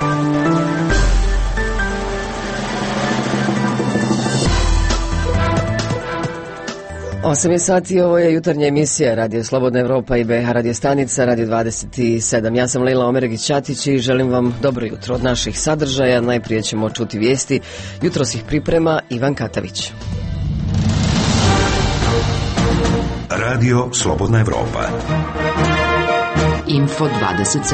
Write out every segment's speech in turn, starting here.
Osam je sati, ovo je jutarnja emisija Radio Slobodna Evropa i BH Radio Stanica, Radio 27. Ja sam Lila Omeregić-Ćatić i želim vam dobro jutro od naših sadržaja. Najprije ćemo čuti vijesti. Jutros ih priprema Ivan Katavić. Radio Slobodna Evropa. Info 27.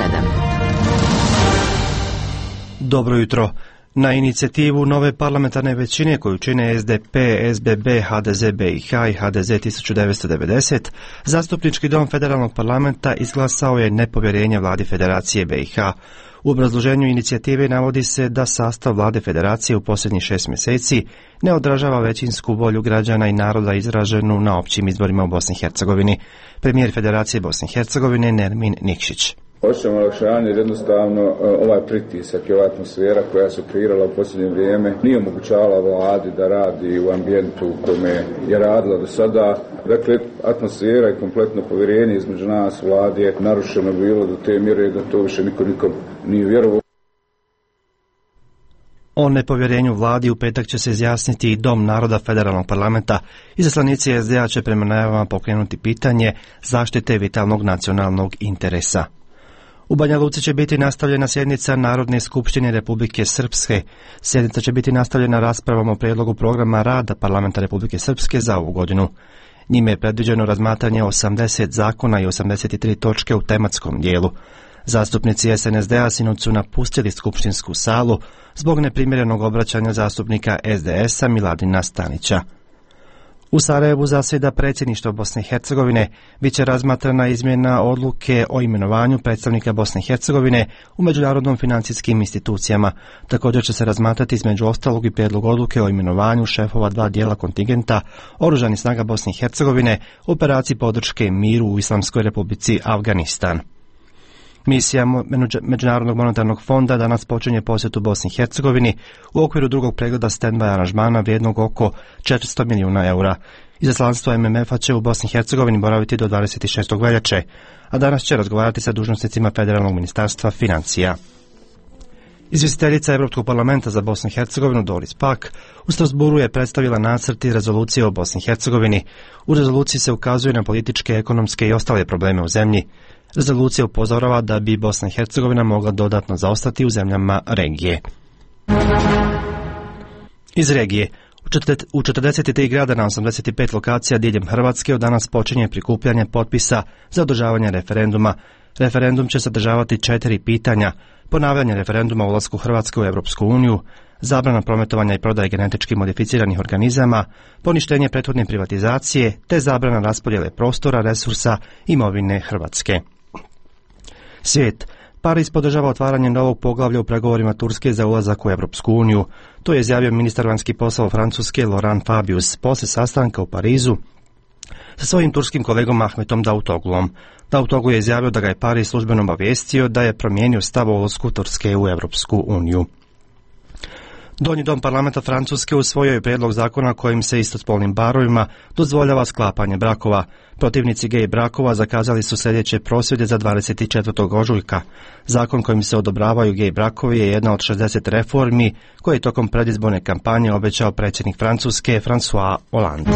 Dobro jutro. Na inicijativu nove parlamentarne većine koju čine SDP, SBB, HDZ BiH i HDZ 1990, Zastupnički dom Federalnog parlamenta izglasao je nepovjerenje vladi Federacije BiH. U obrazloženju inicijative navodi se da sastav vlade Federacije u posljednjih 6 mjeseci ne odražava većinsku volju građana i naroda izraženu na općim izborima u Bosni i Hercegovini. Premijer Federacije Bosne i Hercegovine Nermin Nikšić. Osjećam olakšanje jer jednostavno ovaj pritisak i ova atmosfera koja se kreirala u posljednje vrijeme nije omogućavala vladi da radi u ambijentu u kome je radila do sada. Dakle, atmosfera i kompletno povjerenje između nas vladi je narušeno bilo do te mjere da to više nikom nije vjerovao. O nepovjerenju vladi u petak će se izjasniti i Dom naroda Federalnog parlamenta. Izaslanici SDA će prema najavama pokrenuti pitanje zaštite vitalnog nacionalnog interesa. U Banja Luci će biti nastavljena sjednica Narodne skupštine Republike Srpske. Sjednica će biti nastavljena raspravom o prijedlogu programa rada Parlamenta Republike Srpske za ovu godinu. Njime je predviđeno razmatranje 80 zakona i 83 točke u tematskom dijelu. Zastupnici SNSD-a sinoć su napustili skupštinsku salu zbog neprimjerenog obraćanja zastupnika SDS-a Miladina Stanića. U Sarajevu zasjeda predsjedništvo Bosne i Hercegovine. Biće razmatrana izmjena odluke o imenovanju predstavnika Bosne i Hercegovine u međunarodnim financijskim institucijama. Također će se razmatrati između ostalog i prijedlog odluke o imenovanju šefova 2 dijela kontingenta Oružanih snaga Bosne i Hercegovine u operaciji podrške miru u Islamskoj Republici Afganistan. Misija Međunarodnog monetarnog fonda danas počinje posjetu Bosni i Hercegovini u okviru drugog pregleda stand-by aranžmana vrijednog oko 400 milijuna eura. Izaslanstvo MMF-a će u Bosni i Hercegovini boraviti do 26. veljače, a danas će razgovarati sa dužnosnicima Federalnog ministarstva financija. Izvjestiteljica Europskog parlamenta za Bosnu i Hercegovinu Doris Pack u Strasbourgu je predstavila nacrt rezolucije o Bosni i Hercegovini. U rezoluciji se ukazuje na političke, ekonomske i ostale probleme u zemlji. Rezolucija upozorava da bi Bosna i Hercegovina mogla dodatno zaostati u zemljama regije. Iz regije. U 43 grada na 85 lokacija diljem Hrvatske od danas počinje prikupljanje potpisa za održavanje referenduma. Referendum će sadržavati 4 pitanja: ponavljanje referenduma o ulasku Hrvatske u Europsku uniju, zabrana prometovanja i prodaje genetički modificiranih organizama, poništenje prethodne privatizacije te zabrana raspodjele prostora, resursa, imovine Hrvatske. Svijet. Pariz podržava otvaranje novog poglavlja u pregovorima Turske za ulazak u Europsku uniju. To je izjavio ministar vanjskih poslova Francuske Laurent Fabius poslije sastanka u Parizu sa svojim turskim kolegom Ahmetom Davutogluom. Davutoglu je izjavio da ga je Pariz službeno obavijestio da je promijenio stav o ulasku Turske u Europsku uniju. Donji dom parlamenta Francuske usvojio je prijedlog zakona kojim se istospolnim parovima dozvoljava sklapanje brakova. Protivnici gej brakova zakazali su sljedeće prosvjede za 24. ožujka. Zakon kojim se odobravaju gej brakovi je jedna od 60 reformi koje je tokom predizborne kampanje obećao predsjednik Francuske François Hollande.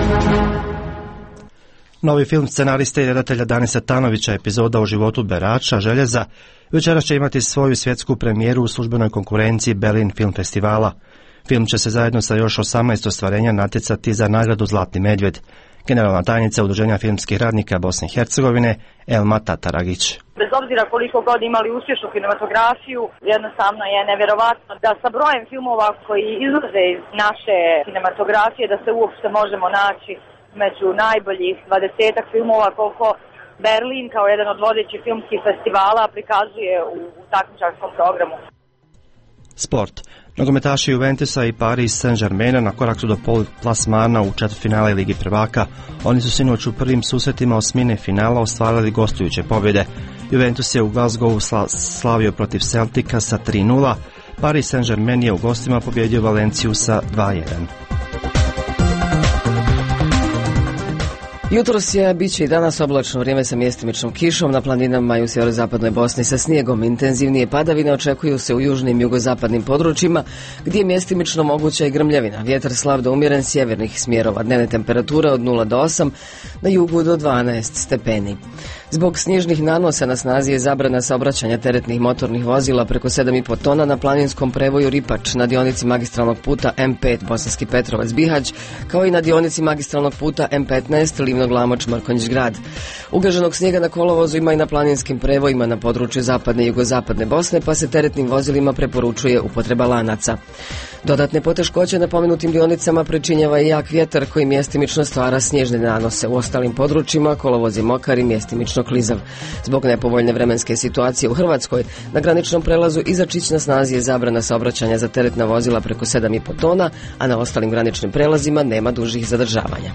Novi film scenariste i redatelja Danisa Tanovića, epizoda o životu berača željeza, večeras će imati svoju svjetsku premijeru u službenoj konkurenciji Berlin Film Festivala. Film će se zajedno sa još 18 ostvarenja natjecati za nagradu Zlatni medvjed. Generalna tajnica Udruženja filmskih radnika Bosne i Hercegovine Elma Tataragić. Bez obzira koliko god imali uspješnu kinematografiju, jednostavno je nevjerovatno da sa brojem filmova koji izlaze iz naše kinematografije da se uopšte možemo naći među najboljih 20-ak filmova koliko Berlin kao jedan od vodećih filmskih festivala prikazuje u takmičarskom programu. Sport. Nogometaši Juventusa i Paris Saint-Germaina na korak su do plasmana u četvrtfinale Ligi prvaka. Oni su sinoć u prvim susretima osmine finala ostvarili gostujuće pobjede. Juventus je u Glasgowu slavio protiv Celtica sa 3:0. Paris Saint-Germain je u gostima pobjedio Valenciju sa 2:1. Jutros je, bit će i danas oblačno vrijeme sa mjestimičnom kišom, na planinama i u sjeverozapadnoj Bosni sa snijegom. Intenzivnije padavine očekuju se u južnim i jugozapadnim područjima, gdje je mjestimično moguća i grmljavina. Vjetar slab do umjeren sjevernih smjerova, dnevne temperature od 0 do 8, na jugu do 12 stepeni. Zbog snježnih nanosa na snazi je zabrana saobraćanja teretnih motornih vozila preko 7,5 tona na planinskom prevoju Ripač na dionici magistralnog puta M5 Bosanski Petrovac-Bihać, kao i na dionici magistralnog puta M15 Livno-Glamoč-Mrkonjić Grad. Ugaženog snijega na kolovozu ima i na planinskim prevojima na području zapadne i jugozapadne Bosne, pa se teretnim vozilima preporučuje upotreba lanaca. Dodatne poteškoće na pomenutim dionicama pričinjava i jak vjetar koji mjestimično stvara snježne nanose. U ostalim područjima kolovoz je mokar i mjestimično klizav. Zbog nepovoljne vremenske situacije u Hrvatskoj, na graničnom prelazu Izačić na snazi je zabrana saobraćanja za teretna vozila preko 7,5 tona, a na ostalim graničnim prelazima nema dužih zadržavanja.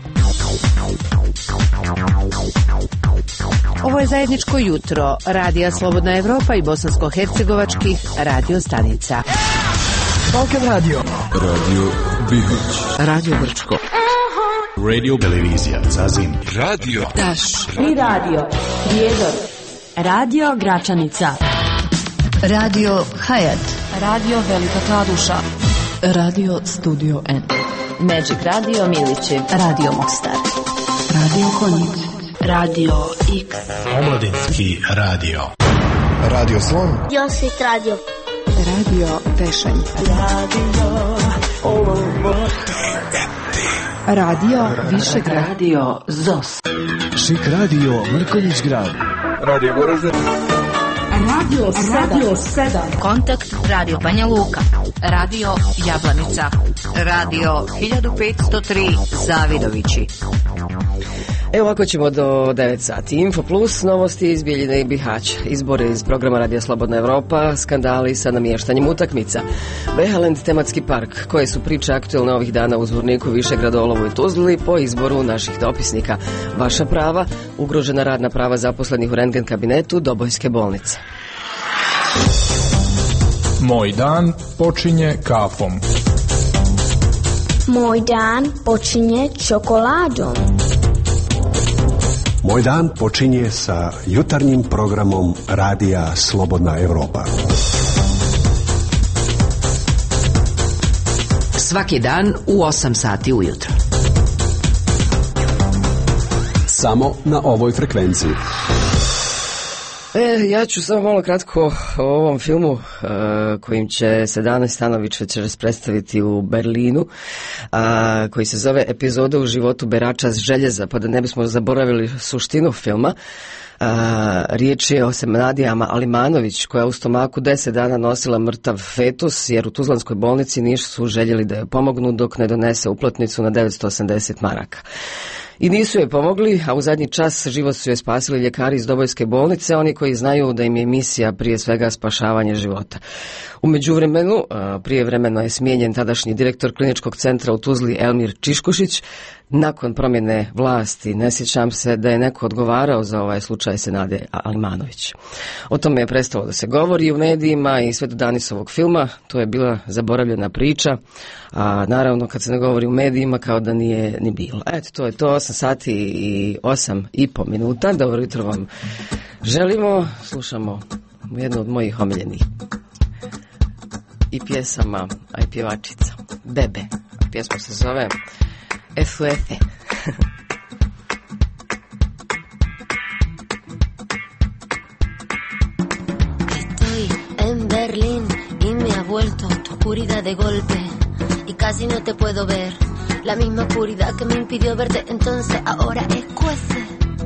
Ovo je zajedničko jutro Radija Slobodna Evropa i bosansko-hercegovačkih radio stanica. Balkan Radio, Radio Bihać, Radio Brčko, Radio Televizija Zazin, Radio Taš i Radio Prijedor, Radio Gračanica, Radio Hayat, Radio Velika Kladuša, Radio Studio N, Magic Radio Milići, Radio Mostar, Radio Konjic, Radio X, Omladinski radio, Radio Slon, Josit Radio, Radio Tešanj, Radio Višegrad, Radio ZOS, Šik Radio Mrkonjić Grad, Radio Goražde, Radio 7, Kontakt Radio Banja Luka, Radio Jablanica, Radio 1503 Zavidovići. Evo ovako ćemo do 9 sati. Info Plus, novosti iz Bijeljine i Bihaća, izbori iz programa Radija Slobodna Evropa, skandali sa namještanjem utakmica, Behaland tematski park, koje su priče aktualne ovih dana u Zvorniku, Višegradu, Olovu i Tuzli po izboru naših dopisnika, vaša prava, ugrožena radna prava zaposlenih u rentgen kabinetu Dobojske bolnice. Moj dan počinje kafom. Moj dan počinje čokoladom. Moj dan počinje sa jutarnjim programom Radija Slobodna Evropa. Svaki dan u 8 sati ujutro. Samo na ovoj frekvenciji. Ja ću samo malo kratko o ovom filmu kojim će se Dano Stanović večeras predstaviti u Berlinu, koji se zove Epizoda u životu berača s željeza, pa da ne bismo zaboravili suštinu filma. Riječ je o Senadi Alimanović, koja u stomaku 10 dana nosila mrtav fetus, jer u Tuzlanskoj bolnici nisu željeli da joj pomognu dok ne donese uplatnicu na 980 maraka. I nisu joj pomogli, a u zadnji čas život su joj spasili ljekari iz Dobojske bolnice, oni koji znaju da im je misija prije svega spašavanje života. U međuvremenu, prijevremeno je smijenjen tadašnji direktor kliničkog centra u Tuzli Elmir Čiškušić. Nakon promjene vlasti ne sjećam se da je neko odgovarao za ovaj slučaj Senade Alimanović. O tome je prestalo da se govori u medijima i sve do danisovog filma. To je bila zaboravljena priča, a naravno kad se ne govori u medijima kao da nije ni bilo. Eto, to je to, 8 sati i 8,5 minuta. Dobro jutro vam želimo. Slušamo jednu od mojih omiljenih i pjesama, a i pjevačica Bebe. Pjesma se zove FUF. Estoy en Berlín y me ha vuelto tu oscuridad de golpe y casi no te puedo ver. La misma oscuridad que me impidió verte entonces ahora escuece.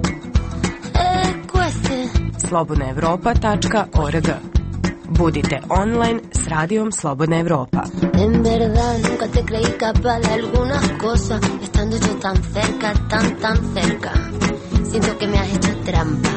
slobodnaevropa.org. Budite online s Radijom Slobodna Evropa. En verdad nunca te creí capaz de algunas cosas, estando yo tan cerca, tan cerca. Siento que me has hecho trampa.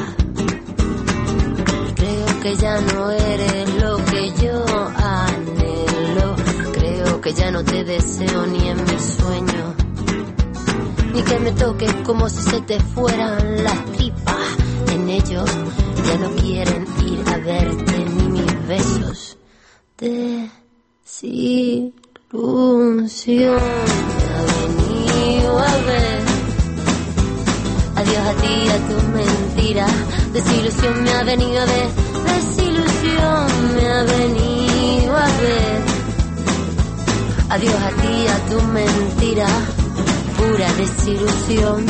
Creo que ya no eres lo que yo anhelo. Creo que ya no te deseo ni en mis sueños, ni que me toques como si se te fueran las tripas. En ellos ya no quieren ir a verte ni mis besos. Desilusión me ha venido a ver. a ti y a tu mentira. Desilusión me ha venido a ver, desilusión me ha venido a ver. Adiós a ti y a tu mentira, pura desilusión.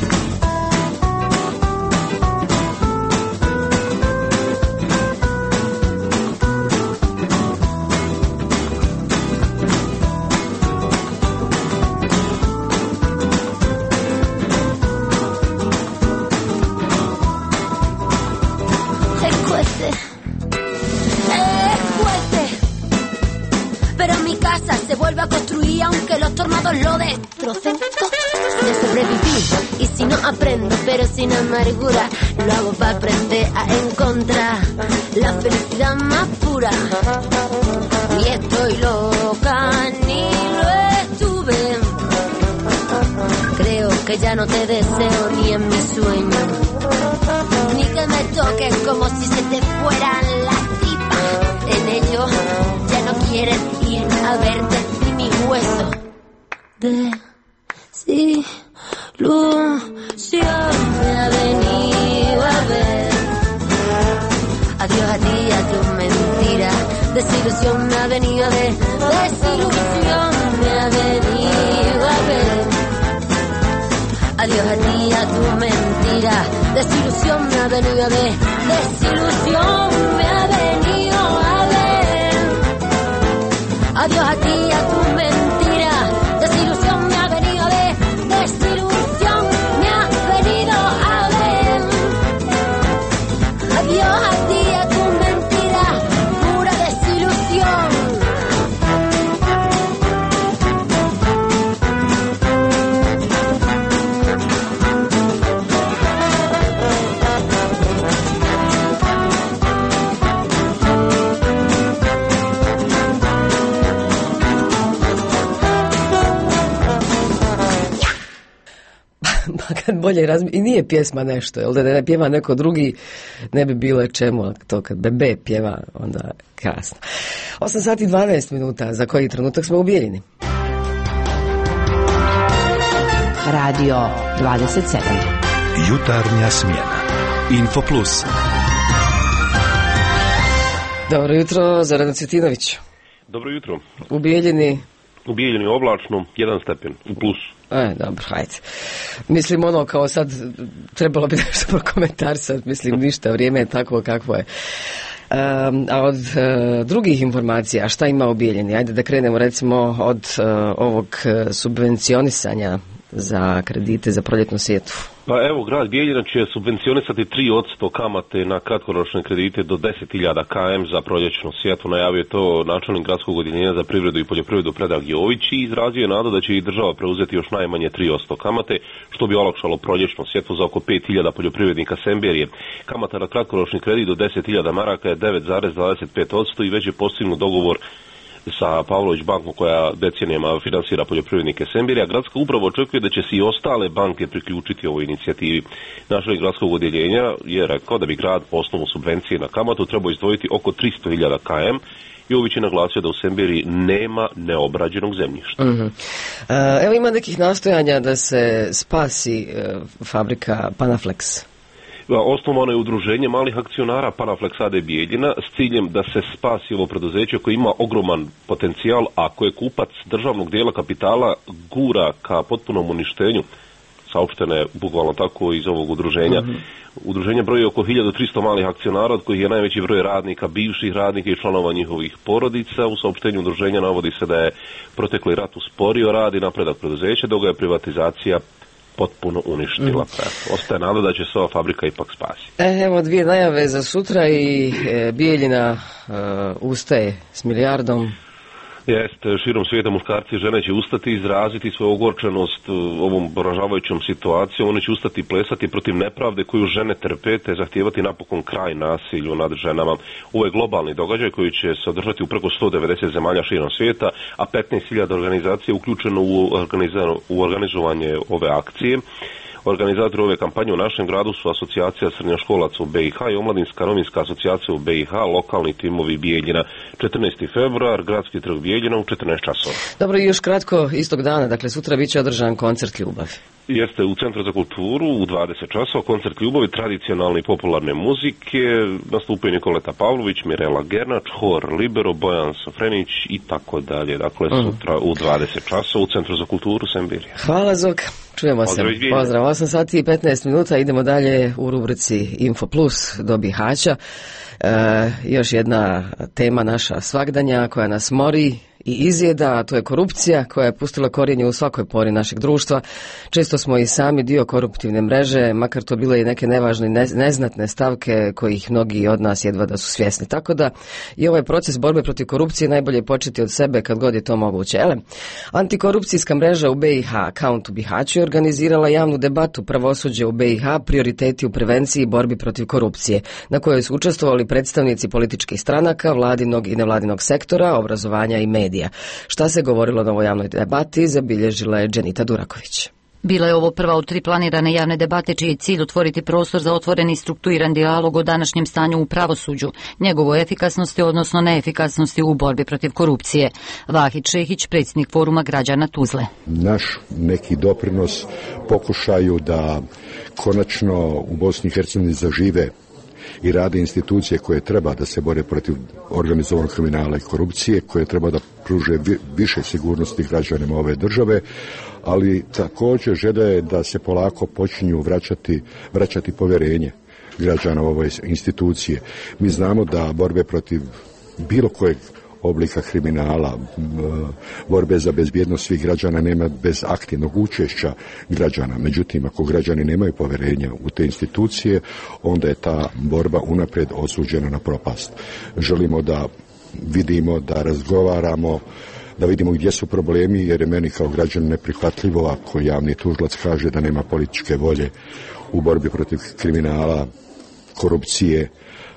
Aunque los tornados lo destrocen todo, de sobrevivir. Y si no aprendo, pero sin amargura, lo hago para aprender a encontrar la felicidad más pura. Y estoy loca, ni lo estuve. Creo que ya no te deseo ni en mi sueño, ni que me toques como si se te fueran las tripas. En ello ya no quieres ir a verte mi hueso. Desilusión me ha venido a ver. Adiós a ti y a tu mentira. Desilusión me ha venido a ver. Desilusión me ha venido a ver. Adiós a ti y a tu mentira. Desilusión me ha venido a ver. Desilusión me ha venido a ver. Adiós a ti y a tu mentira. Desilusión me ha venido a ver. Desilusión me ha venido a ver. Adiós a ti y a tu mentira, pura desilusión. Kad bolje i nije pjesma nešto, jel da ne pjeva neko drugi, ne bi bilo čemu, to kad bebe pjeva, onda kasno. 8 sati 12 minuta, za koji trenutak smo u Bijeljini. Radio 27. Jutarnja smjena. Info Plus. Dobro jutro, Zoran Cvjetinović. Dobro jutro. U Bijeljini? U Bijeljini oblačno, 1 stepen, u plusu. Dobro, hajde. Mislim, ono kao sad, trebalo bi nešto prokomentarsati, mislim, ništa, vrijeme je takvo kakvo je. A od drugih informacija, šta ima u Bijeljini? Ajde da krenemo recimo od ovog subvencionisanja za kredite za proljetnu sjetvu. Pa evo, grad Bijeljina će subvencionisati 3% kamate na kratkoročne kredite do 10.000 km za proljećnu sjetvu. Najavio je to načelnik gradskog odjeljenja za privredu i poljoprivredu Predrag Jović i izrazio je nadu da će i država preuzeti još najmanje 3% kamate, što bi olakšalo proljećnu sjetvu za oko 5.000 poljoprivrednika Semberije. Kamata na kratkoročni kredit do 10.000 maraka je 9,25% i već je postignut dogovor sa Pavlović bankom koja decenijama finansira poljoprivrednike Semberija. Gradska uprava očekuje da će se i ostale banke priključiti ovoj inicijativi. Načelnik gradskog odjeljenja je rekao da bi grad po osnovu subvencije na kamatu trebao izdvojiti oko 300.000 km. Jović je naglasio da u Semberiji nema neobrađenog zemljišta. Evo ima nekih nastojanja da se spasi fabrika Panaflex. Osnovano je udruženje malih akcionara Panaflex AD Bijeljina s ciljem da se spasi ovo preduzeće koje ima ogroman potencijal, a koje kupac državnog dijela kapitala gura ka potpunom uništenju. Saopšteno je bukvalno tako iz ovog udruženja. Udruženje broji oko 1300 malih akcionara, od kojih je najveći broj radnika, bivših radnika i članova njihovih porodica. U saopštenju udruženja navodi se da je protekli rat usporio rad i napredak preduzeća, dok ga je privatizacija potpuno uništila. Ostaje nada da će se ova fabrika ipak spasiti. Evo dvije najave za sutra i Bijeljina ustaje s milijardom. Jeste, širom svijeta muškarci i žene će ustati i izraziti svoju ogorčenost ovom poražavajućom situacijom. Oni će ustati i plesati protiv nepravde koju žene trpe, te zahtijevati napokon kraj nasilju nad ženama. Ovo je globalni događaj koji će se održati u preko 190 zemalja širom svijeta, a 15.000 organizacija uključeno u organizovanje ove akcije. Organizatori ove kampanje u našem gradu su Asocijacija srednjoškolaca u BiH i Omladinska novinska asocijacija u BiH, lokalni timovi Bijeljina. 14. februar, gradski trg Bijeljina u 14 časova. Dobro, i još kratko istog dana, dakle sutra bit će održan koncert ljubavi. Jeste u Centru za kulturu u 20 časova, koncert ljubavi, tradicionalne i popularne muzike, nastupaju Nikoleta Pavlović, Mirela Gernač, Hor Libero, Bojan Sofrenić i tako dalje. Dakle, sutra u 20 časova u Centru za kulturu Sembirija. Hvala, Zok. Čujemo se. Pozdrav. 8 sati i 15 minuta. Idemo dalje u rubrici Info Plus do Bihaća. Još jedna tema naša svagdanja koja nas mori i izjeda, a to je korupcija koja je pustila korijenje u svakoj pori našeg društva. Često smo i sami dio koruptivne mreže, makar to bile i neke nevažne, neznatne stavke kojih mnogi od nas jedva da su svjesni. Tako da i ovaj proces borbe protiv korupcije najbolje početi od sebe kad god je to moguće. Antikorupcijska mreža u BiH, Account u Bihaću, je organizirala javnu debatu pravosuđe u BiH, prioriteti u prevenciji i borbi protiv korupcije, na kojoj su učestvovali predstavnici političkih stranaka, vladinog i nevladinog sektora, obrazovanja i medija. Šta se govorilo na ovoj javnoj debati, zabilježila je Dženita Duraković. Bila je ovo prva od 3 planirane javne debate čiji je cilj otvoriti prostor za otvoreni strukturiran dijalog o današnjem stanju u pravosuđu, njegovoj efikasnosti, odnosno neefikasnosti u borbi protiv korupcije. Vahid Šehić, predsjednik Foruma građana Tuzle. Naš neki doprinos pokušaju da konačno u Bosni i Hercegovini zažive i rade institucije koje treba da se bore protiv organizovanog kriminala i korupcije, koje treba da pruže više sigurnosti građanima ove države, ali također žele da se polako počinju vraćati povjerenje građana u ove institucije. Mi znamo da borbe protiv bilo kojeg oblika kriminala, borbe za bezbjednost svih građana nema bez aktivnog učešća građana. Međutim, ako građani nemaju povjerenja u te institucije, onda je ta borba unaprijed osuđena na propast. Želimo da vidimo, da razgovaramo, da vidimo gdje su problemi, jer je meni kao građan neprihvatljivo ako javni tužilac kaže da nema političke volje u borbi protiv kriminala, korupcije,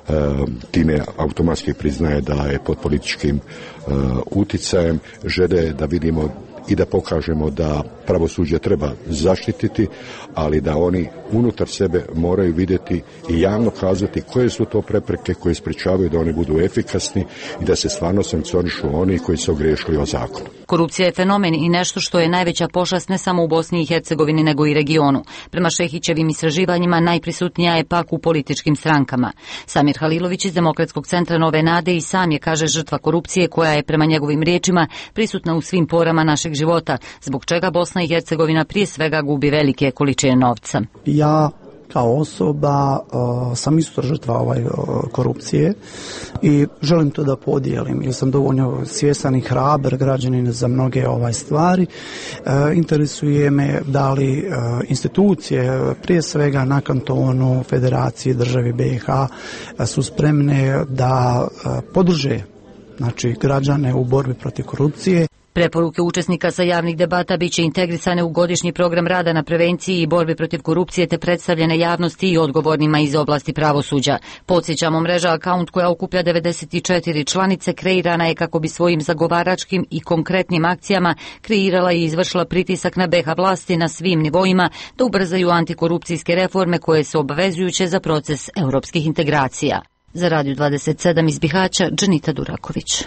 time automatski priznaje da je pod političkim uticajem. Žele da vidimo i da pokažemo da pravosuđe treba zaštititi, ali da oni unutar sebe moraju vidjeti i javno kazati koje su to prepreke koje sprečavaju da oni budu efikasni i da se stvarno sankcionišu oni koji su ogriješili o zakonu. Korupcija je fenomen i nešto što je najveća pošast ne samo u Bosni i Hercegovini nego i regionu. Prema Šehićevim istraživanjima najprisutnija je pak u političkim strankama. Samir Halilović iz Demokratskog centra Nove Nade i sam je, kaže, žrtva korupcije koja je prema njegovim riječima prisutna u svim porama našeg života, zbog čega Bosna i Hercegovina prije svega gubi velike količine novca. Ja kao osoba sam isto žrtva korupcije i želim to da podijelim jer sam dovoljno svjestan i hrabar građanin za mnoge stvari. Interesuje me da li institucije, prije svega na kantonu, federaciji, državi BiH su spremne da podrže građane u borbi protiv korupcije. Preporuke učesnika sa javnih debata bit će integrisane u godišnji program rada na prevenciji i borbi protiv korupcije te predstavljene javnosti i odgovornima iz oblasti pravosuđa. Podsjećamo, mreža Account koja okuplja 94 članice kreirana je kako bi svojim zagovaračkim i konkretnim akcijama kreirala i izvršila pritisak na BiH vlasti na svim nivoima da ubrzaju antikorupcijske reforme koje su obvezujuće za proces europskih integracija. Za Radio 27 iz Bihaća, Dženita Duraković.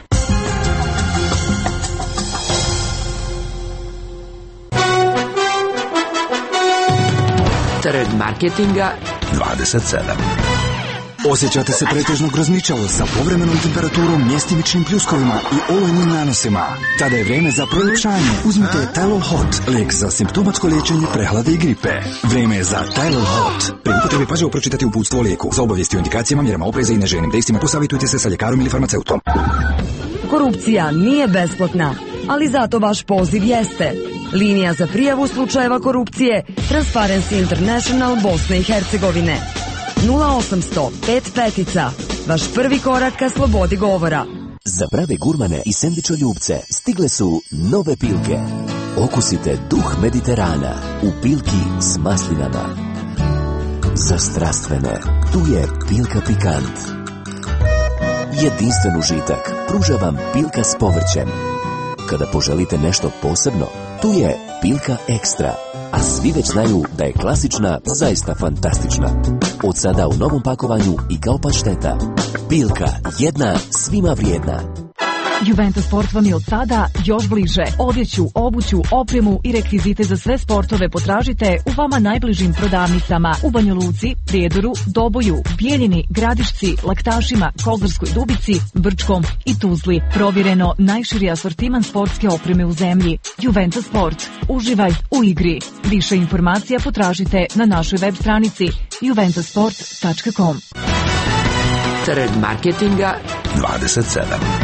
Trend marketinga 27. Osjećate se pretežno grozničavo sa povremenom temperaturom, mjestimičnim pljuskovima i olujnim nanosima? Tada je vrijeme za proljepšanje. Uzmite Tylol Hot, lijek za simptomatsko liječenje prehlade i gripe. Vrijeme je za Tylol Hot. Pri upotrebi pažljivo pročitati uputstvo o lijeku. Za obavijesti o indikacijama, mjerama opreza i neželjenim dejstvima posavjetujte se sa ljekarom ili farmaceutom. Korupcija nije besplatna, ali zato vaš poziv jeste. Linija za prijavu slučajeva korupcije Transparency International Bosne i Hercegovine. 0800 55, vaš prvi korak ka slobodi govora. Za prave gurmane i sendvičoljubce stigle su nove pilke. Okusite duh Mediterana u pilki s maslinama. Za strastvene, tu je pilka pikant. Jedinstven užitak pruža vam pilka s povrćem. Kada poželite nešto posebno, tu je pilka ekstra. A svi već znaju da je klasična zaista fantastična. Od sada u novom pakovanju i kao pašteta. Pilka, jedna svima vrijedna. Juventus Sport vam je od sada još bliže. Odjeću, obuću, opremu i rekvizite za sve sportove potražite u vama najbližim prodavnicama u Banja Luci, Prijedoru, Doboju, Bijeljini, Gradišci, Laktašima, Kozarskoj Dubici, Brčkom i Tuzli. Provjereno najširi asortiman sportske opreme u zemlji. Juventus Sport. Uživaj u igri. Više informacija potražite na našoj web stranici juventusport.com. Trg marketinga 27.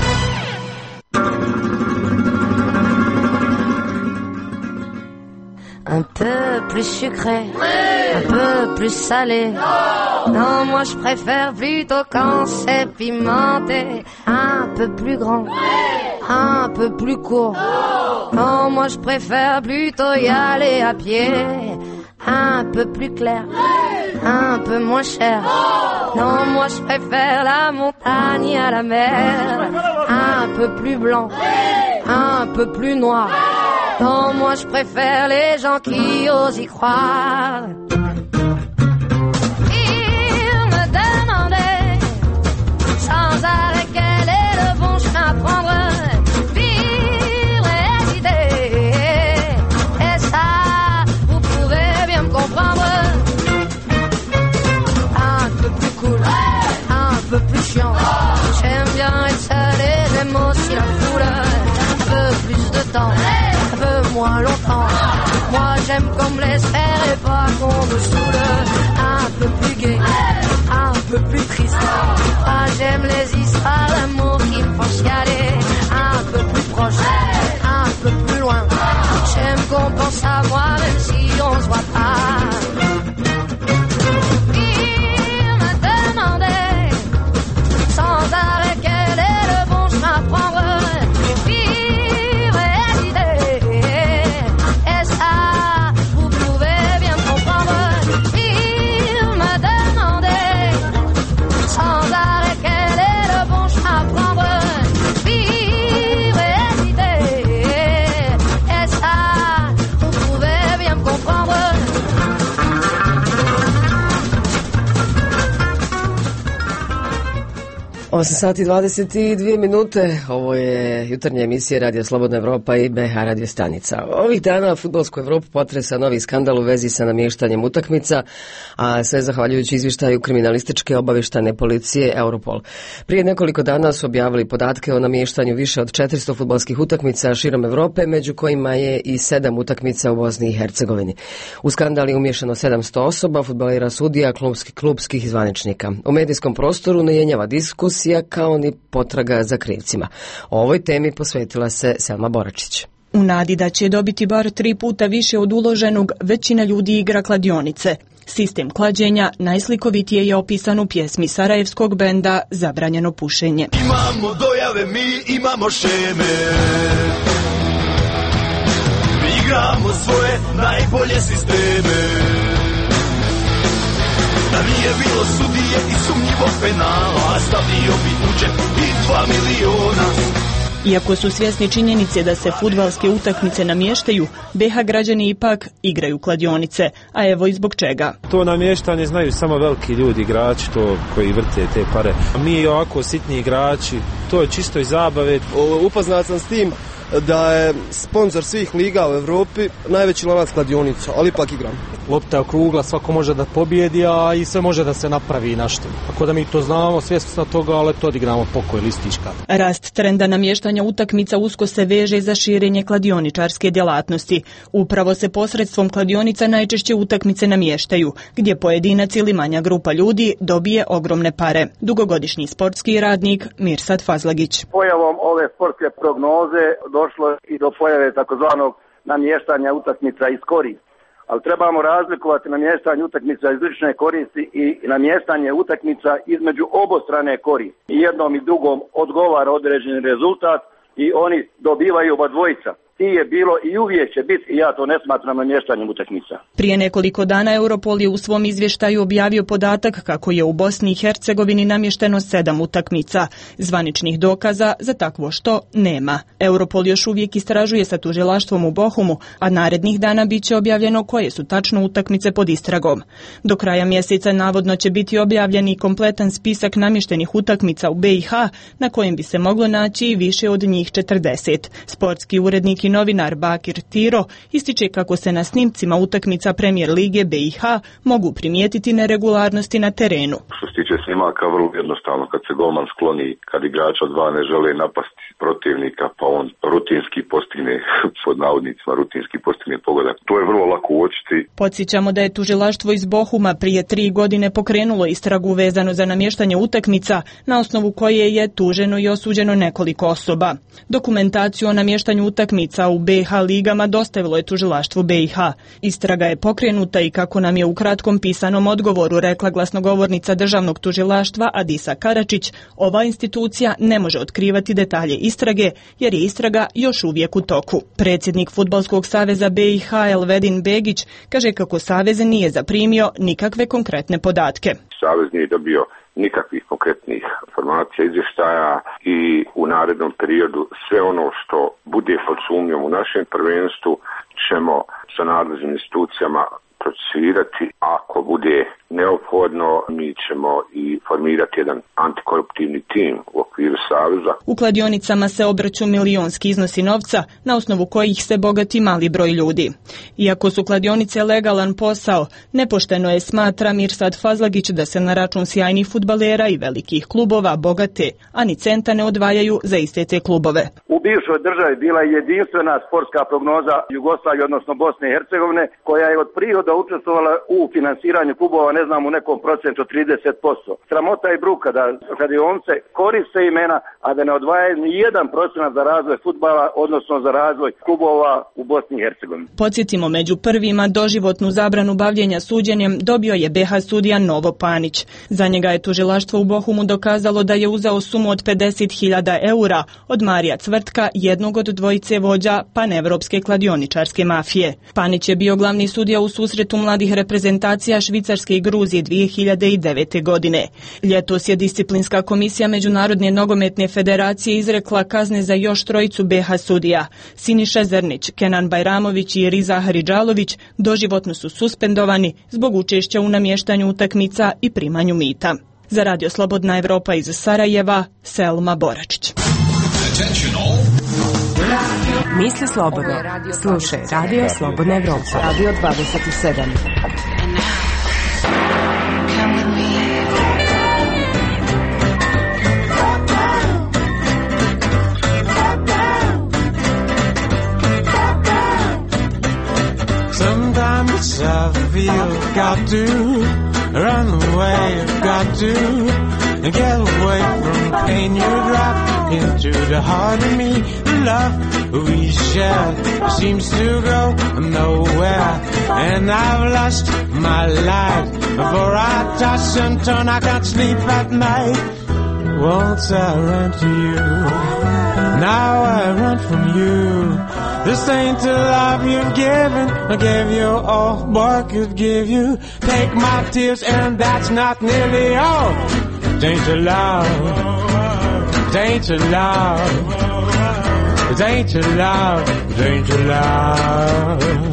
Un peu plus sucré, un peu plus salé. Non, moi je préfère plutôt quand c'est pimenté. Un peu plus grand, un peu plus court. Non, moi je préfère plutôt y aller à pied. Un peu plus clair, un peu moins cher. Non, moi je préfère la montagne à la mer. Un peu plus blanc, un peu plus noir. Non, moi je préfère les gens qui osent y croire. Il me demandait sans arrêt quel est le bon chemin à prendre. Vivre et hésiter, et ça, vous pouvez bien me comprendre. Un peu plus cool, un peu plus chiant. J'aime bien être seul et j'aime aussi la foule. Un peu plus de temps, moins longtemps. Moi j'aime qu'on me laisse faire et pas qu'on me saoule. Un peu plus gai, un peu plus triste. Moi j'aime les histoires d'amour qui me font chialer. Un peu plus proche, un peu plus loin. J'aime qu'on pense à moi même si on se voit pas. Il me demandait sans arrêt quel est le bon chemin à prendre. Osam sati 22 minute, ovo je jutarnja emisija Radio Slobodna Evropa i BH radio stanica. Ovih dana fudbalsku Evropu potresa novi skandal u vezi sa namještanjem utakmica, a sve zahvaljujući izvještaju kriminalističke obavještajne policije Europol. Prije nekoliko dana su objavili podatke o namještanju više od 400 fudbalskih utakmica širom Evrope, među kojima je i 7 utakmica u Bosni i Hercegovini. U skandal je umiješano 700 osoba, fudbalera, sudija, klubskih zvaničnika. U medijskom prostoru ne jenjava diskusija kao ni potraga za krivcima. O ovoj temi posvetila se Selma Boračić. U nadi da će dobiti bar 3 puta više od uloženog, većina ljudi igra kladionice. Sistem klađenja najslikovitije je opisan u pjesmi sarajevskog benda Zabranjeno pušenje. Imamo dojave, mi imamo šeme. Mi igramo svoje najbolje sisteme. Da nije bilo sudije i sumnjivog penala, stavio bi u džep i 2 miliona. Iako su svjesni činjenice da se fudbalske utakmice namještaju, BH građani ipak igraju kladionice, a evo i zbog čega. To namještanje znaju samo veliki ljudi, igrači to koji vrte te pare. Mi ovako sitni igrači, to je čisto iz zabave. Upoznat sam s tim da je sponsor svih liga u Europi najveći lanac kladionica, ali ipak igram. Lopta je okrugla, svako može da pobjedi, a i sve može da se napravi nešto. Tako da mi to znamo, svjesni smo toga, ali to odigramo pokoj listička. Rast trenda namještanja utakmica usko se veže za širenje kladioničarske djelatnosti. Upravo se posredstvom kladionica najčešće utakmice namještaju, gdje pojedinac ili manja grupa ljudi dobije ogromne pare. Dugogodišnji sportski radnik Mirsad Fazlagić. Pojavom ove sportske prognoze došlo i do pojave takozvanog namještanja utakmica iz koristi. Ali trebamo razlikovati namještanje utakmica iz lične koristi i namještanje utakmica između obostrane koristi. I jednom i drugom odgovara određeni rezultat i oni dobivaju oba dvojica. i je bilo i uvijek će biti i ja to ne smatram namještanjem utakmica. Prije nekoliko dana Europol je u svom izvještaju objavio podatak kako je u Bosni i Hercegovini namješteno 7 utakmica. Zvaničnih dokaza za takvo što nema. Europol još uvijek istražuje sa tužilaštvom u Bohumu, a narednih dana bit će objavljeno koje su tačno utakmice pod istragom. Do kraja mjeseca navodno će biti objavljen i kompletan spisak namještenih utakmica u BiH, na kojem bi se moglo naći i više od njih 40. Sportski urednik i novinar Bakir Tiro ističe kako se na snimcima utakmica Premijer Lige BiH mogu primijetiti neregularnosti na terenu. Što se tiče snimaka, vrlo jednostavno, kad se golman skloni, kad igrača dva ne žele napasti protivnika, pa on rutinski postigne, pod navodnicima, rutinski postigne pogodak. To je vrlo lako uočiti. Podsjećamo da je tužilaštvo iz Bohuma prije 3 godine pokrenulo istragu vezano za namještanje utakmica, na osnovu koje je tuženo i osuđeno nekoliko osoba. Dokumentaciju o namještanju utakmica u BiH ligama dostavilo je tužilaštvo BiH. Istraga je pokrenuta i kako nam je u kratkom pisanom odgovoru rekla glasnogovornica državnog tužilaštva Adisa Karačić, ova institucija ne može otkrivati detalje istrage jer je istraga još uvijek u toku. Predsjednik Fudbalskog saveza BiH Elvedin Begić kaže kako savez nije zaprimio nikakve konkretne podatke. Savez nije dobio nikakvih konkretnih informacija, izvještaja i u narednom periodu sve ono što bude pod sumnjom u našem prvenstvu ćemo sa nadležnim institucijama procesuirati. Ako bude neophodno, mi ćemo i formirati jedan antikoruptivni tim u okviru saveza. U kladionicama se obrću milionski iznosi novca, na osnovu kojih se bogati mali broj ljudi. Iako su kladionice legalan posao, nepošteno je, smatra Mirsad Fazlagić, da se na račun sjajnih fudbalera i velikih klubova bogate, a ni centa ne odvajaju za iste te klubove. U bivšoj državi bila je jedinstvena sportska prognoza Jugoslavije, odnosno Bosne i Hercegovine, koja je od prihoda učestvovala u finansiranju klubova, ne znam, u nekom procentu 30%. Sramota i bruka da kladionice koriste imena, a da ne odvajaju ni 1% za razvoj fudbala, odnosno za razvoj klubova u Bosni i Hercegovini. Podsjetimo, među prvima doživotnu zabranu bavljenja suđenjem dobio je BiH sudija Novo Panić. Za njega je tužilaštvo u Bohumu dokazalo da je uzeo sumu od 50.000 eura od Marija Cvrtka, jednog od dvojice vođa panevropske kladioničarske mafije. Panić je bio glavni sudija u susretu mladih reprezentacija Švicarske i Gruzije 2009. godine. Ljetos je disciplinska komisija Međunarodne nogometne federacije izrekla kazne za još trojicu BiH sudija. Siniša Zrnić, Kenan Bajramović i Riza Haridžalović doživotno su suspendovani zbog učešća u namještanju utakmica i primanju mita. Za Radio Slobodna Evropa iz Sarajeva, Selma Boračić. Misli slobodno. Slušaj Radio Slobodna Evropa. Radio 27. Sometimes I feel got to run away, got to get away from pain. You drop into the heart of me. The love we share seems to go nowhere, and I've lost my life before I toss and turn. I can't sleep at night. Once I ran to you, now I run from you. This ain't the love you've given. I gave you all I could give you. Take my tears and that's not nearly all. It ain't your love. It ain't your love. It ain't your love. It ain't your love.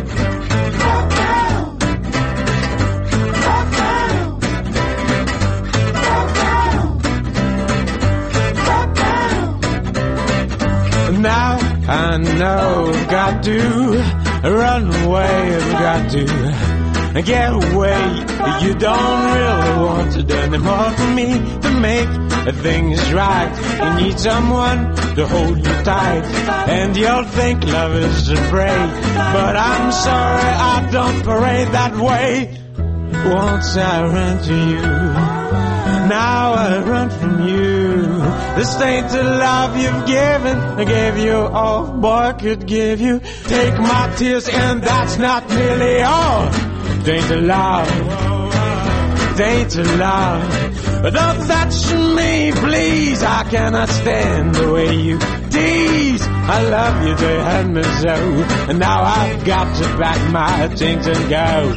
Now I know, got to run away, got to get away. You don't really want it anymore for me to make things right. You need someone to hold you tight, and you'll think love is afraid, but I'm sorry I don't parade that way. Once I ran to you, now I run from you. This ain't the love you've given. I gave you all I could give you. Take my tears and that's not nearly all. It ain't the love. day to love. Don't touch me, please. I cannot stand the way you tease. I love you, they hurt me so, and now I've got to pack my things and go.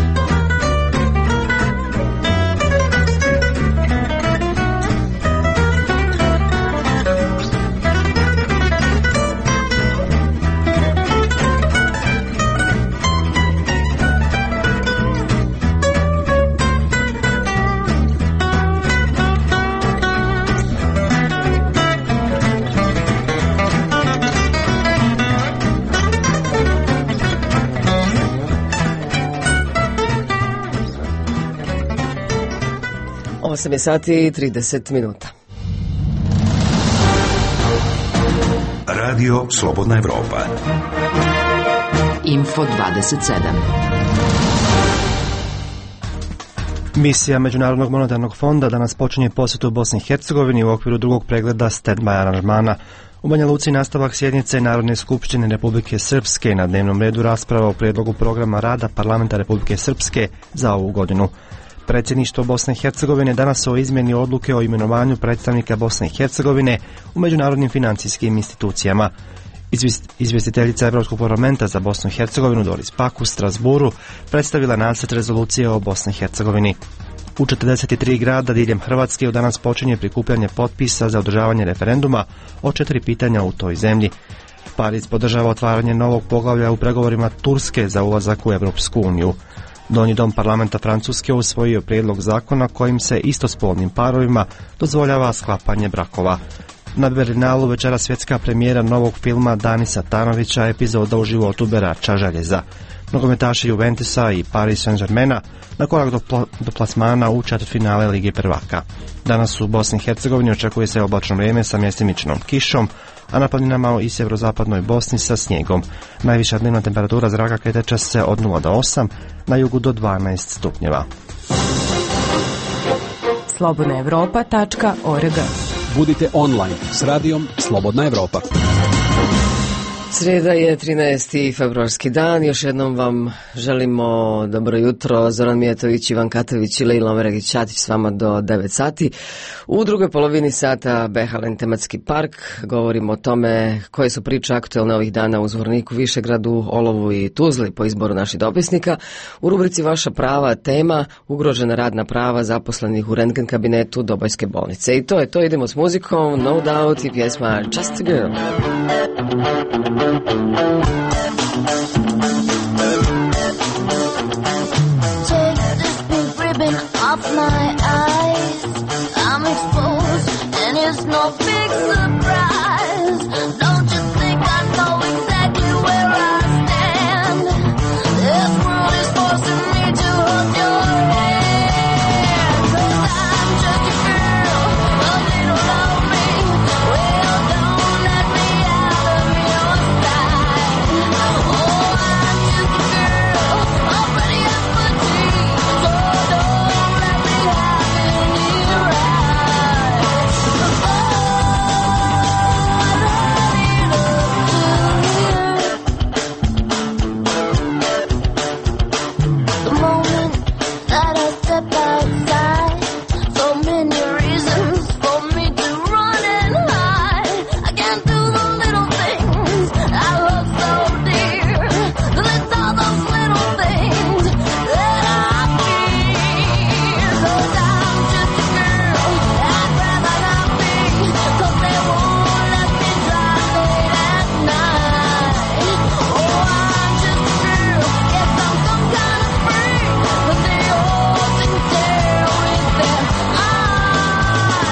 Osam je sati i 30 minuta. Radio Slobodna Evropa. Info 27. Misija Međunarodnog monetarnog fonda danas počinje posjetu u Bosni i Hercegovini u okviru drugog pregleda stand-by aranžmana. U Banja Luci nastavak sjednice Narodne skupštine Republike Srpske, na dnevnom redu rasprava o prijedlogu programa rada Parlamenta Republike Srpske za ovu godinu. Predsjedništvo Bosne i Hercegovine danas o izmjeni odluke o imenovanju predstavnika Bosne i Hercegovine u međunarodnim financijskim institucijama. Izvjestiteljica Evropskog parlamenta za Bosnu i Hercegovinu Doris Pak u Strasburu predstavila nacrt rezolucije o Bosni i Hercegovini. U 43 grada diljem Hrvatske od danas počinje prikupljanje potpisa za održavanje referenduma o 4 pitanja u toj zemlji. Pariz podržava otvaranje novog poglavlja u pregovorima Turske za ulazak u Evropsku uniju. Donji dom parlamenta Francuske usvojio prijedlog zakona kojim se istospolnim parovima dozvoljava sklapanje brakova. Na Berlinalu večera svjetska premijera novog filma Danisa Tanovića, epizoda u životu berača željeza. Nogometaši Juventusa i Paris Saint-Germaina na korak do plasmana u četvrtfinale Lige prvaka. Danas u Bosni i Hercegovini očekuje se oblačno vrijeme sa mjestimičnom kišom, a na planinama i sjeverozapadnoj Bosni sa snijegom. Najviša dnevna temperatura zraka kreće se od 0 do 8, na jugu do 12 stupnjeva. slobodnaevropa.org. Budite online s radijom Slobodna Evropa. Srijeda je 13. februarski dan. Još jednom vam želimo dobro jutro. Zoran Mijetović, Ivan Katović i Lejla Omeregić-Ćatić s vama do 9 sati. U drugoj polovini sata Behalen tematski park. Govorimo o tome koje su priče aktuelne ovih dana u Zvorniku, Višegradu, Olovu i Tuzli po izboru naših dopisnika. U rubrici Vaša prava tema ugrožena radna prava zaposlenih u rentgen kabinetu Dobojske bolnice. I to je to. Idemo s muzikom, No Doubt i pjesma Just a Girl. Take this pink ribbon off my eyes. I'm exposed and it's no big surprise. Don't you think I know exactly where I stand? This world is forcing me to hold your hand. 'Cause I'm just a girl, a little lonely. Well, don't let me out of your sight. Oh, I'm just a girl, already up for tea. So don't let me have any rights. Oh, I really love you. The moment that I step outside, so many reasons for me to run and hide. I can't do the little things I love so dear. It's all those little things that I fear. 'Cause I'm just a girl, I'd rather not be. 'Cause they won't let me drive late at night. Oh, I'm just a girl, yes, I'm some kind of freak. But they all seem to tell me that I'm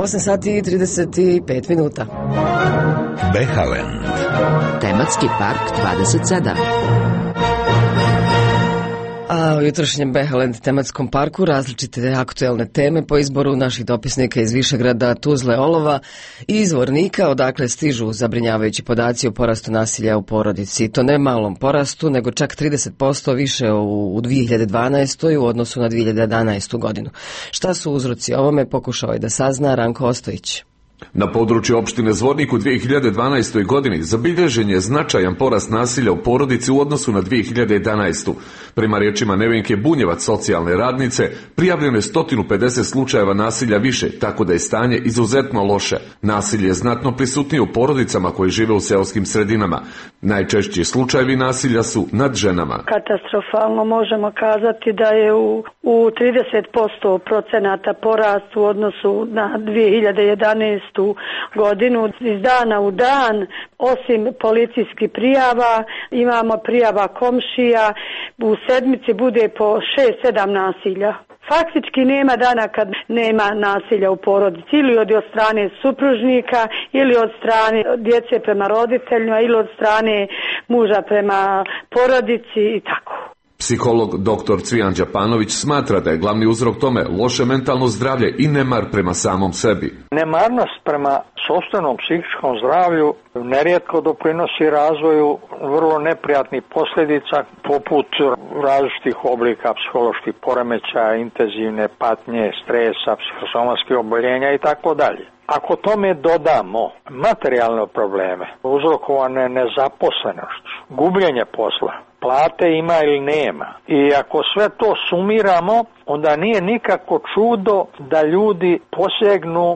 8 sati i 35 minuta. Behaland. Tematski park 27. A u jutrošnjem Behaland tematskom parku različite aktuelne teme po izboru naših dopisnika iz Višegrada, Tuzle, Olova i Zvornika, odakle stižu zabrinjavajući podaci o porastu nasilja u porodici. I to ne malom porastu, nego čak 30% više u 2012. u odnosu na 2011. godinu. Šta su uzroci ovome, pokušao je da sazna Ranko Ostojić. Na području opštine Zvornik u 2012. godini zabilježen je značajan porast nasilja u porodici u odnosu na 2011. Prema riječima Nevenke Bunjevac, socijalne radnice, prijavljeno je 150 slučajeva nasilja više, tako da je stanje izuzetno loše. Nasilje je znatno prisutnije u porodicama koji žive u seoskim sredinama. Najčešći slučajevi nasilja su nad ženama. Katastrofalno možemo kazati da je u 30% procenata porast u odnosu na 2011. godinu. Iz dana u dan, osim policijskih prijava, imamo prijava komšija, u sedmici bude po 6-7 nasilja. Faktički nema dana kad nema nasilja u porodici, ili od strane supružnika, ili od strane djece prema roditeljima, ili od strane muža prema porodici i tako. Psiholog dr. Cvijan Đapanović smatra da je glavni uzrok tome loše mentalno zdravlje i nemar prema samom sebi. Nemarnost prema sopstvenom psihičkom zdravlju nerijetko doprinosi razvoju vrlo neprijatnih posljedica poput različitih oblika psiholoških poremećaja, intenzivne patnje, stresa, psihosomatskih oboljenja i tako dalje. Ako tome dodamo materijalne probleme uzrokovane nezaposlenošću, gubljenje posla, plate ima ili nema, i ako sve to sumiramo, onda nije nikako čudo da ljudi posegnu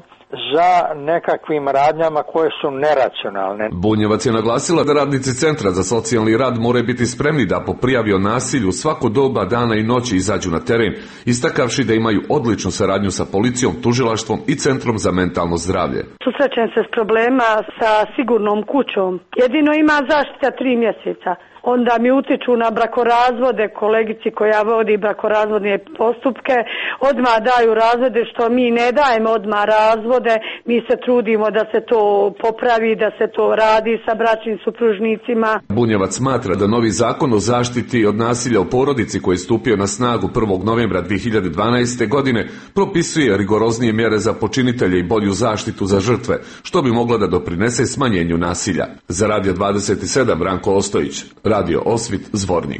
za nekakvim radnjama koje su neracionalne. Bunjevac je naglasila da radnici Centra za socijalni rad moraju biti spremni da po prijavi o nasilju svako doba dana i noći izađu na teren, istakavši da imaju odličnu saradnju sa policijom, tužilaštvom i Centrom za mentalno zdravlje. Susrećem se s problema sa sigurnom kućom. Jedino ima zaštita 3 mjeseca. Onda mi utiču na brakorazvode, kolegici koja vodi brakorazvodne postupke, odmah daju razvode, što mi ne dajemo odmah razvode, mi se trudimo da se to popravi, da se to radi sa bračnim supružnicima. Bunjevac smatra da novi zakon o zaštiti od nasilja u porodici koji je stupio na snagu 1. novembra 2012. godine propisuje rigoroznije mjere za počinitelje i bolju zaštitu za žrtve, što bi moglo da doprinese smanjenju nasilja. Za Radio 27 Ranko Ostojić, Radio Osvit, Zvornik.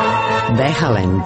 Behaland.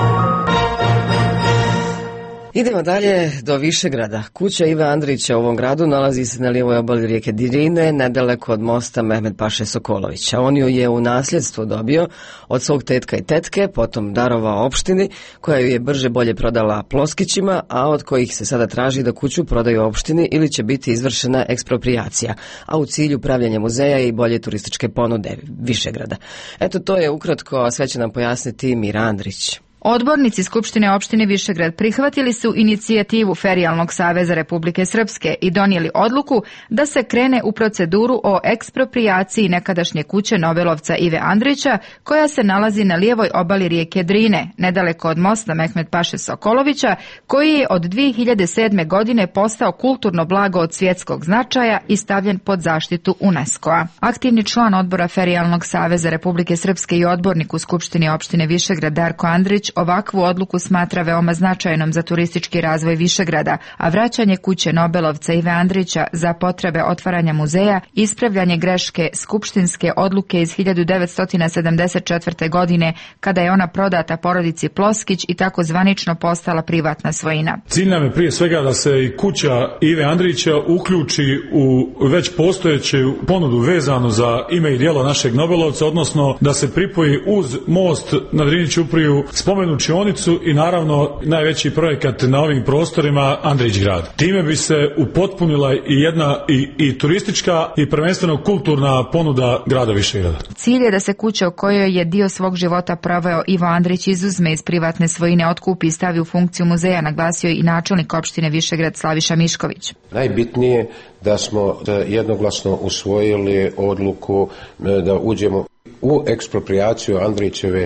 Idemo dalje do Višegrada. Kuća Ive Andrića u ovom gradu nalazi se na lijevoj obali rijeke Drine, nedaleko od mosta Mehmed Paše Sokolovića. On ju je u nasljedstvo dobio od svog tetka i tetke, potom darovao opštini, koja ju je brže bolje prodala Ploskićima, a od kojih se sada traži da kuću prodaju opštini ili će biti izvršena eksproprijacija, a u cilju pravljenja muzeja i bolje turističke ponude Višegrada. Eto, to je ukratko, a sve će nam pojasniti Mira Andrić. Odbornici Skupštine opštine Višegrad prihvatili su inicijativu Ferijalnog saveza Republike Srpske i donijeli odluku da se krene u proceduru o eksproprijaciji nekadašnje kuće nobelovca Ive Andrića, koja se nalazi na lijevoj obali rijeke Drine, nedaleko od mosta Mehmed Paše Sokolovića, koji je od 2007. godine postao kulturno blago od svjetskog značaja i stavljen pod zaštitu UNESCO-a. Aktivni član odbora Ferijalnog saveza Republike Srpske i odbornik u Skupštini opštine Višegrad Darko Andrić ovakvu odluku smatra veoma značajnom za turistički razvoj Višegrada, a vraćanje kuće nobelovca Ive Andrića za potrebe otvaranja muzeja, ispravljanje greške skupštinske odluke iz 1974. godine, kada je ona prodata porodici Ploskić i tako zvanično postala privatna svojina. Cilj nam je prije svega da se i kuća Ive Andrića uključi u već postojeću ponudu vezanu za ime i djelo našeg nobelovca, odnosno da se pripoji uz most na Drini ćupriju spomenu učionicu i naravno najveći projekat na ovim prostorima Andrić grad. Time bi se upotpunila i jedna i turistička i prvenstveno kulturna ponuda grada Višegrada. Cilj je da se kuća u kojoj je dio svog života proveo Ivo Andrić izuzme iz privatne svojine, otkupi i stavi u funkciju muzeja, naglasio i načelnik opštine Višegrad Slaviša Mišković. Najbitnije da smo jednoglasno usvojili odluku da uđemo u eksproprijaciju Andrićeve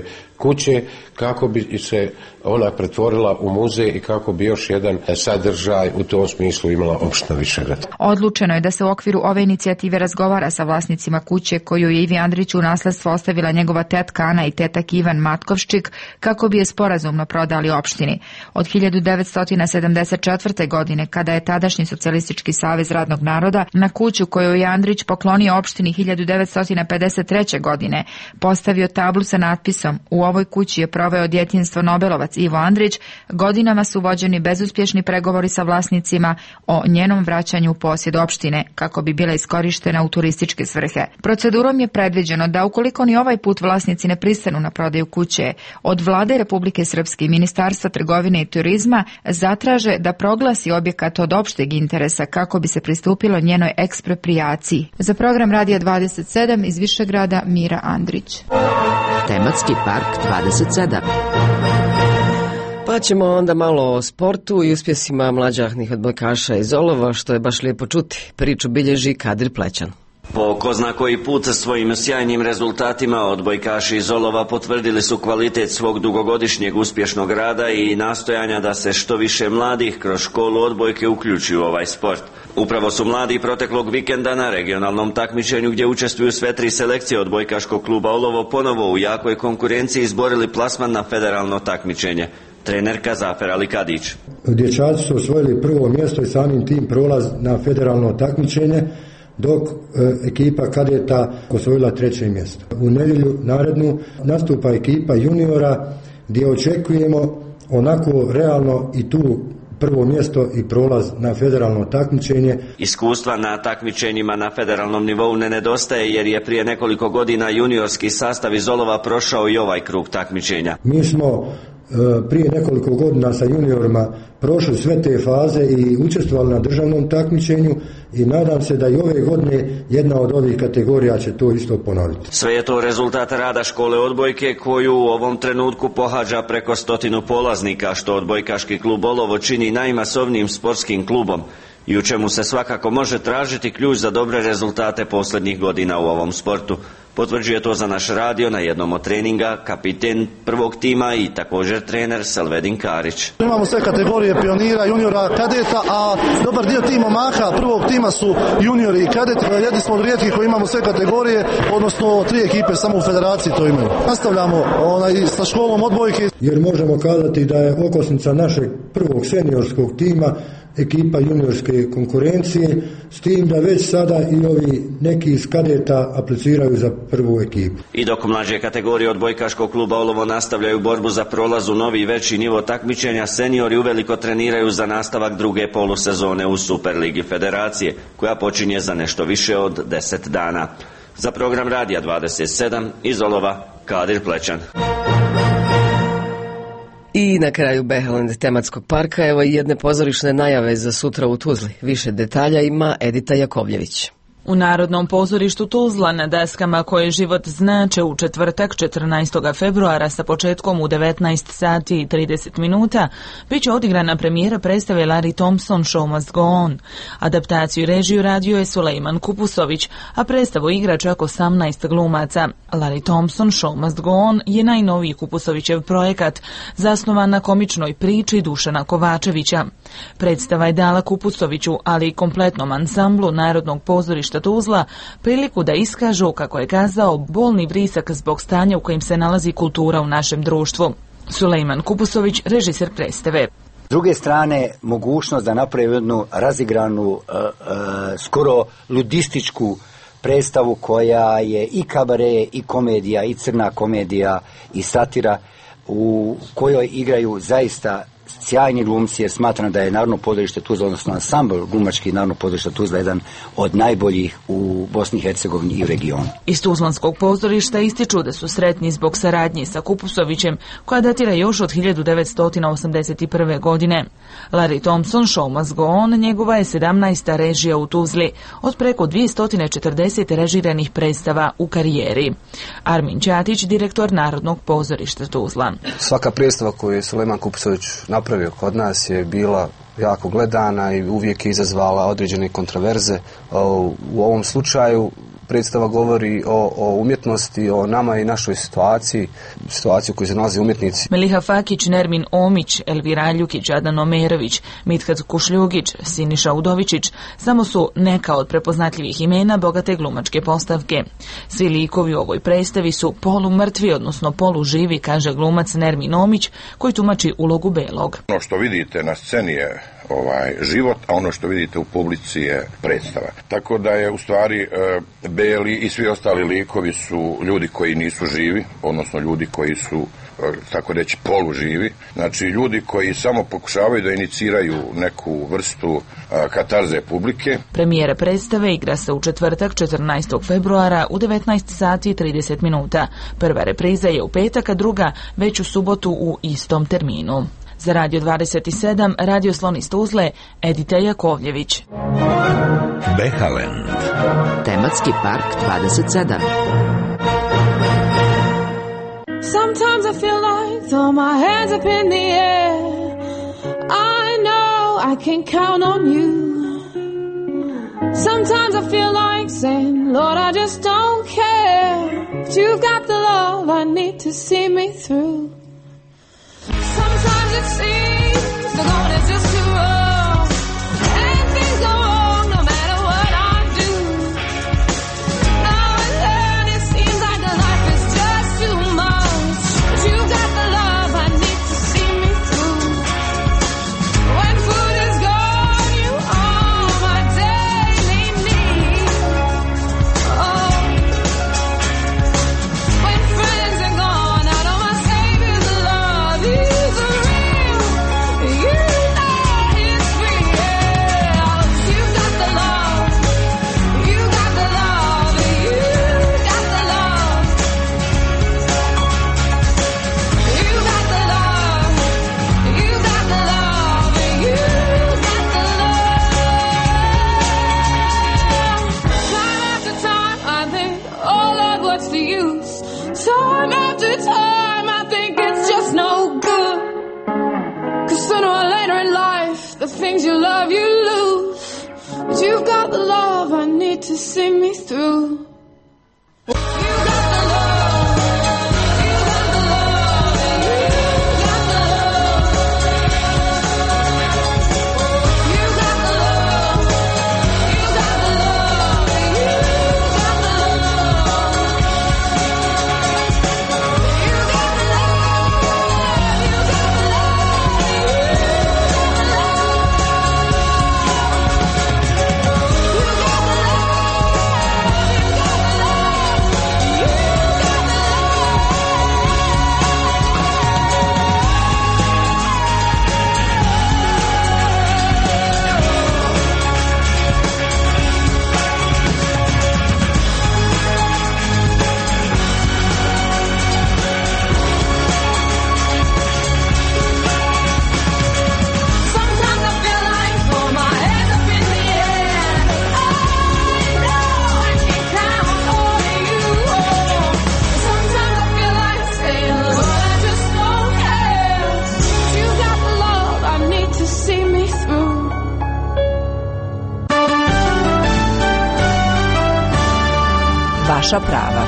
kuće kako bi se ona pretvorila u muzej i kako bi još jedan sadržaj u tom smislu imala opština Višegrad. Odlučeno je da se u okviru ove inicijative razgovara sa vlasnicima kuće koju je Ivi Andriću u nasledstvo ostavila njegova tetka Ana i tetak Ivan Matkovščik kako bi je sporazumno prodali opštini. Od 1974. godine, kada je tadašnji Socijalistički savez radnog naroda na kuću koju je Andrić poklonio opštini 1953. godine postavio tablu sa natpisom "U ovoj kući je proveo djetinjstvo Nobelovac Ivo Andrić", godinama su vođeni bezuspješni pregovori sa vlasnicima o njenom vraćanju u posjed opštine kako bi bila iskorištena u turističke svrhe. Procedurom je predviđeno da ukoliko ni ovaj put vlasnici ne pristanu na prodaju kuće, od Vlade Republike Srpske i Ministarstva trgovine i turizma zatraže da proglasi objekat od opšteg interesa kako bi se pristupilo njenoj eksproprijaciji. Za program Radija 27 iz Višegrada, Mira Andrić. Tematski park 27. Pa ćemo onda malo o sportu i uspjesima mlađahnih odbojkaša iz Olova, što je baš lijepo čuti. Priču bilježi Kadir Plećan. Po ko zna koji put svojim sjajnim rezultatima odbojkaši iz Olova potvrdili su kvalitet svog dugogodišnjeg uspješnog rada i nastojanja da se što više mladih kroz školu odbojke uključi u ovaj sport. Upravo su mladi proteklog vikenda na regionalnom takmičenju gdje učestvuju sve 3 selekcije odbojkaškog kluba Olovo ponovo u jakoj konkurenciji izborili plasman na federalno takmičenje. Trenerka Zafer Ali Kadić. Dječaci su osvojili prvo mjesto i samim tim prolaz na federalno takmičenje, dok ekipa kadeta osvojila 3. mjesto. U nedjelju narednu nastupa ekipa juniora gdje očekujemo onako realno i tu prvo mjesto i prolaz na federalno takmičenje. Iskustva na takmičenjima na federalnom nivou ne nedostaje jer je prije nekoliko godina juniorski sastav iz Olova prošao i ovaj krug takmičenja. Mi smo prije nekoliko godina sa juniorima prošli sve te faze i učestvovali na državnom takmičenju i nadam se da i ove godine jedna od ovih kategorija će to isto ponoviti. Sve je to rezultat rada škole odbojke koju u ovom trenutku pohađa preko 100 polaznika, što odbojkaški klub Olovo čini najmasovnijim sportskim klubom i u čemu se svakako može tražiti ključ za dobre rezultate posljednjih godina u ovom sportu. Potvrđuje to za naš radio na jednom od treninga kapiten prvog tima i također trener Selvedin Karić. Imamo sve kategorije pionira, juniora, kadeta, a dobar dio tima momaka prvog tima su juniori i kadeti. Jedni smo od rijetkih koji imamo sve kategorije, odnosno 3 ekipe samo u federaciji to imaju. Nastavljamo sa školom odbojke. Jer možemo kazati da je okosnica našeg prvog seniorskog tima ekipa juniorske konkurencije, s tim da već sada i ovi neki iz kadeta apliciraju za prvu ekipu. I dok mlađe kategorije odbojkaškog kluba Olovo nastavljaju borbu za prolaz u novi veći nivo takmičenja, seniori uveliko treniraju za nastavak druge polusezone u Superligi Federacije, koja počinje za nešto više od 10 dana. Za program Radija 27 iz Olova, Kadir Plećan. I na kraju Behaland tematskog parka, evo i jedne pozorišne najave za sutra u Tuzli. Više detalja ima Edita Jakovljević. U Narodnom pozorištu Tuzla na deskama koje život znače u četvrtak 14. februara sa početkom u 19 sati i 30 minuta bit će odigrana premijera predstave Larry Thompson Show Must Go On. Adaptaciju i režiju radio je Sulejman Kupusović, a predstavu igra čak 18 glumaca. Larry Thompson Show Must Go On je najnoviji Kupusovićev projekat, zasnovan na komičnoj priči Dušana Kovačevića. Predstava je dala Kupusoviću, ali i kompletnom ansamblu Narodnog pozorišta Tuzla priliku da iskažu, kako je kazao, bolni vrisak zbog stanja u kojem se nalazi kultura u našem društvu. Sulejman Kupusović, režiser predstave. S druge strane, mogućnost da napravi jednu razigranu, skoro ludističku predstavu koja je i kabare, i komedija, i crna komedija, i satira, u kojoj igraju zaista sjajni glumci, jer smatram da je Narodno pozorište Tuzla, odnosno ansambl glumački Narodno pozorište Tuzla, jedan od najboljih u Bosni i Hercegovini i u regionu. Iz Tuzlanskog pozorišta ističu da su sretni zbog saradnje sa Kupusovićem, koja datira još od 1981. godine. Larry Thompson Show Must Go On njegova je 17. režija u Tuzli, od preko 240 režiranih predstava u karijeri. Armin Ćatić, direktor Narodnog pozorišta Tuzla. Svaka predstava koju je Sulejman Kupusović napravio kod nas je bila jako gledana i uvijek je izazvala određene kontroverze. U ovom slučaju predstava govori o umjetnosti, o nama i našoj situaciji u kojoj se nalaze umjetnici. Meliha Fakić, Nermin Omić, Elvira Ljukić, Adan Omerović, Mithat Kušljugić, Siniša Udovičić samo su neka od prepoznatljivih imena bogate glumačke postavke. Svi likovi u ovoj predstavi su polumrtvi, odnosno poluživi, kaže glumac Nermin Omić, koji tumači ulogu Belog. Ono što vidite na sceni je život, a ono što vidite u publici je predstava. Tako da je u stvari Beli i svi ostali likovi su ljudi koji nisu živi, odnosno ljudi koji su, tako reći, poluživi. Znači ljudi koji samo pokušavaju da iniciraju neku vrstu katarze publike. Premijera predstave igra se u četvrtak 14. februara u 19 sati i 30 minuta. Prva repriza je u petak, a druga već u subotu u istom terminu. Za Radio 27, Radio Slon iz Tuzle, Edita Jakovljević. Behaland. Tematski park 27. Sometimes I feel like throw my hands up in the air. I know I can count on you. Sometimes I feel like saying, Lord, I just don't care. But you've got the love I need to see me through. Sometimes it seems the going is just too rough, and things go wrong no matter what I do. Now and then it seems like the life is just too much, but you got the love I need to see me through. When food is gone, you are my daily need. Oh, when friends are gone, I know my Savior's love is real. You know it's real. You got the love. You got the love. You got the love. You got the love. You got the love. You got the love. Time after time, I think, oh Lord, what's the use? Time after time, I think it's just no good. 'Cause sooner or later in life, the things you love, you lose. But you've got the love I need to see me through. You got the love. You got the love. You got the love. You got the love. You got the love. You got the love. You got the love. You got the Sometimes I feel like throw my hands up in the air. I know I can count on you. Sometimes I feel like saying, Lord, I just don't care. You got the love I need to see me through. Vaša prava.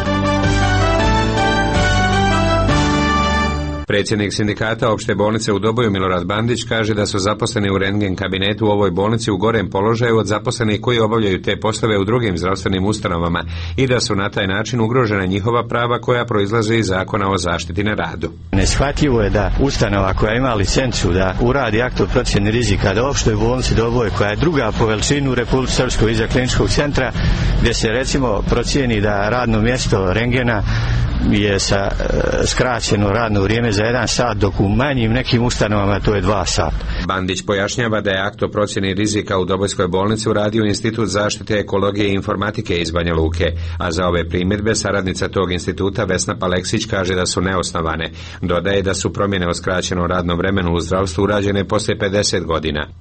Predsjednik sindikata opšte bolnice u Doboju Milorad Bandić kaže da su zaposleni u rentgen kabinetu u ovoj bolnici u gorem položaju od zaposlenih koji obavljaju te poslove u drugim zdravstvenim ustanovama i da su na taj način ugrožena njihova prava koja proizlaze iz Zakona o zaštiti na radu. Neshvatljivo je da ustanova koja ima licencu da uradi akt o procjeni rizika da opštoj bolnici Doboj, koja je druga po veličini u Republici Srpskoj iza kliničkog centra, gdje se recimo procjeni da radno mjesto rengena je skraćeno radno vrijeme za 1 sat, dok u manjim nekim ustanovama to je 2 sata. Bandić pojašnjava da je akt o procjeni rizika u Dobojskoj bolnici uradio Institut zaštite ekologije i informatike iz Banja Luke, a za ove primjedbe saradnica tog instituta Vesna Paleksić kaže da su neosnovane. Dodaje da su promjene o skraćenom radnom vremenu u zdravstvu urađene poslije 50 godina. Od prije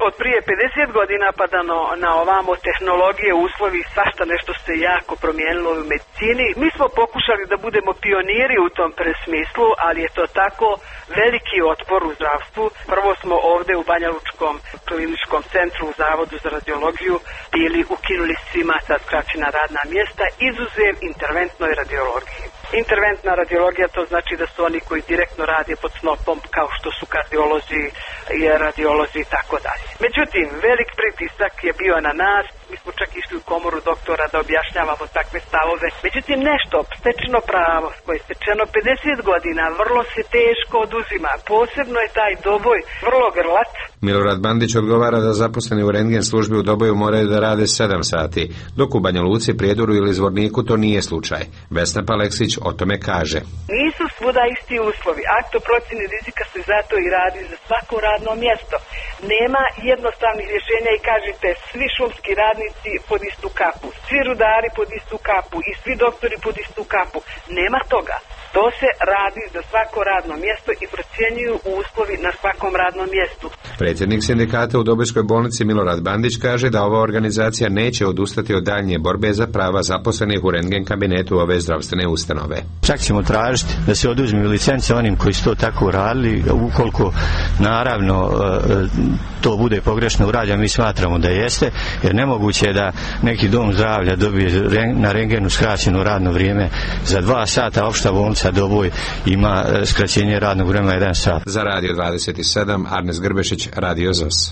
50 godina pa da na ovamo tehnologije, uslovi, svašta nešto se jako promijenilo u medicini. Mi smo pokušali da budemo pioniri u tom presmislu, ali je to tako veliki otpor u zdravstvu. Prvo smo ovde u Banja Lučkom kliničkom centru u Zavodu za radiologiju bili ukinuli svima sad skraćena radna mjesta, izuzev interventnoj radiologiji. Interventna radiologija to znači da su oni koji direktno rade pod snopom kao što su kardiolozi, radiolozi i tako dalje. Međutim, velik pritisak je bio na nas, mi smo čak išli u komoru doktora da objašnjavamo takve stavove. Međutim, nešto, stečeno pravo koje je stečeno 50 godina, vrlo se teško oduzima. Posebno je taj Doboj vrlo grlat. Milorad Bandić odgovara da zaposleni u rentgen službi u Doboju moraju da rade 7 sati, dok u Banja Luci, Prijedoru ili Zvorniku to nije slučaj. Vesna Paleksić o tome kaže. Nisu svuda isti uslovi. Akt o procjeni rizika se zato i radi za svako radno mjesto. Nema jednostavnih rješenja i kažete svi šumski radnici pod istu kapu, svi rudari pod istu kapu i svi doktori pod istu kapu. Nema toga. To se radi za svako radno mjesto i procjenjuju uslovi na svakom radnom mjestu. Predsjednik sindikata u Dobojskoj bolnici Milorad Bandić kaže da ova organizacija neće odustati od daljnje borbe za prava zaposlenih u rentgen kabinetu ove zdravstvene ustanove. Čak ćemo tražiti da se oduzme licence onim koji su to tako radili, ukoliko naravno to bude pogrešno urađeno, mi smatramo da jeste, jer nemoguće je da neki dom zdravlja dobije na rentgenu skraćeno radno vrijeme za 2 sata, opšta bolnica Doboj ima skraćenje radnog vremena 1 sat. Za Radio 27, Arnes Grbešić, Radio ZOS.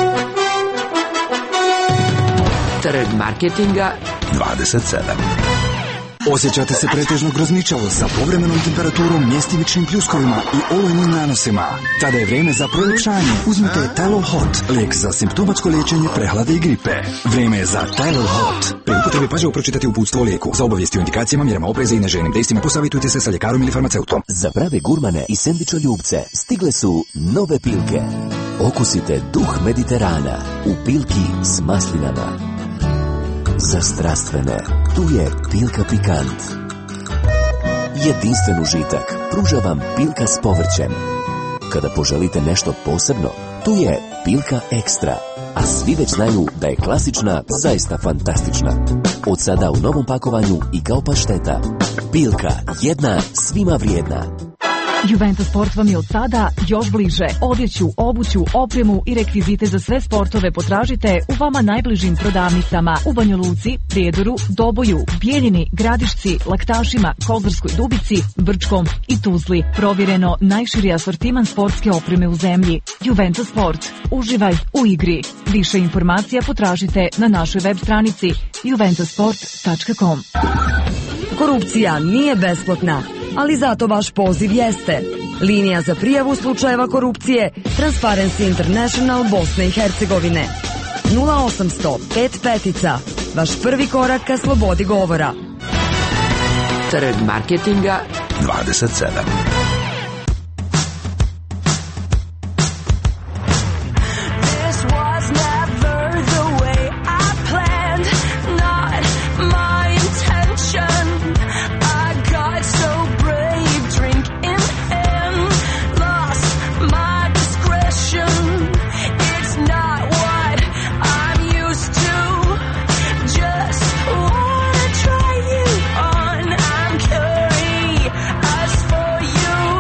Trg marketinga 27. Osjećate se pretežno grozničavo sa povremenom temperaturom, mjestimičnim pljuskovima i olujnim nanosima? Tada je vrijeme za proljepšanje. Uzmite Tylenol Hot, lijek za simptomatsko liječenje prehlade i gripe. Vrijeme je za Tylenol Hot. Pri upotrebi pažljivo pročitati uputstvo o lijeku. Za obavijesti o indikacijama, mjerama opreza i neželjenim dejstvima posavitujte se sa ljekarom ili farmaceutom. Za prave gurmane i sendvičoljubce stigle su nove piljke. Okusite duh Mediterana u piljki s maslinama. Za strastvene, tu je Piljka Pikant. Jedinstven užitak pruža vam Piljka s povrćem. Kada poželite nešto posebno, tu je Piljka Ekstra. A svi već znaju da je klasična zaista fantastična. Od sada u novom pakovanju i kao pašteta. Piljka, jedna svima vrijedna. Juventus Sport vam je od sada još bliže. Odjeću, obuću, opremu i rekvizite za sve sportove potražite u vama najbližim prodavnicama u Banja Luci, Prijedoru, Doboju, Bijeljini, Gradišci, Laktašima, Kozarskoj Dubici, Brčkom i Tuzli. Provjereno najširi asortiman sportske opreme u zemlji. Juventus Sport. Uživaj u igri. Više informacija potražite na našoj web stranici juventusport.com. Korupcija nije besplatna, ali zato vaš poziv jeste. Linija za prijavu slučajeva korupcije Transparency International Bosne i Hercegovine. 0800 55. Vaš prvi korak ka slobodi govora. Trg marketinga 27. For you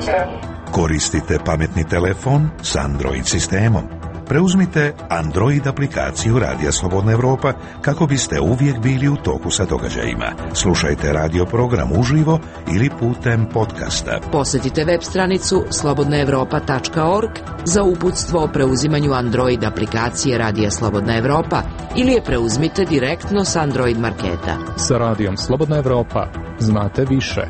Koristite pametni telefon s Android sistemom? Preuzmite Android aplikaciju Radija Slobodna Evropa kako biste uvijek bili u toku sa događajima. Slušajte radio program uživo ili putem podcasta. Posjetite web stranicu slobodnaevropa.org za uputstvo o preuzimanju Android aplikacije Radija Slobodna Evropa ili je preuzmite direktno s Android marketa. Sa Radijom Slobodna Evropa znate više.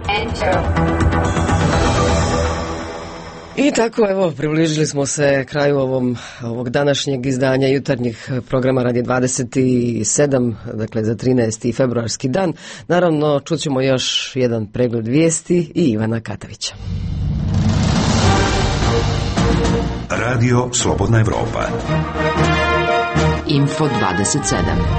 I tako, evo, približili smo se kraju ovog današnjeg izdanja jutarnjih programa Radija 27, dakle za 13. februarski dan. Naravno, čućemo još jedan pregled vijesti i Ivana Katavića. Radio Slobodna Evropa. Info 27.